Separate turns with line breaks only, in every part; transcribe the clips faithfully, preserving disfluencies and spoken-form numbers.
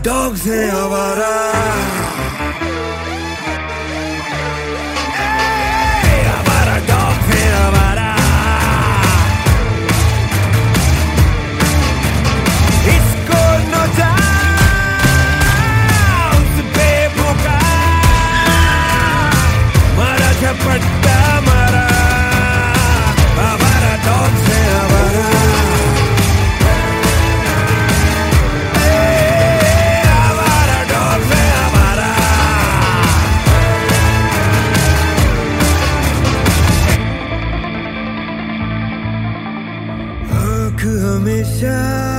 Dogs हैं आवारा, आवारा डॉग्स हैं आवारा। इसको नोचा उस पे भूखा, मारा झपट्टा मारा, आवारा डॉग्स हैं आवारा। हमेशा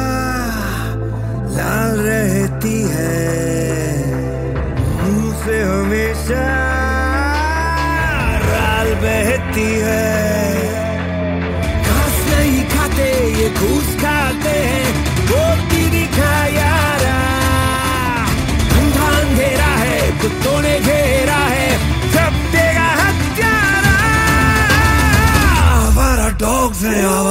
लाल रहती है, मुंह से हमेशा राल बहती है। घास नहीं खाते ये घूस खाते हैं, रोटी दिखा यारा। अंधा अंधेरा है कुत्तों ने घेरा है, सब देगा हत्यारा। आवारा डॉग्स हैं।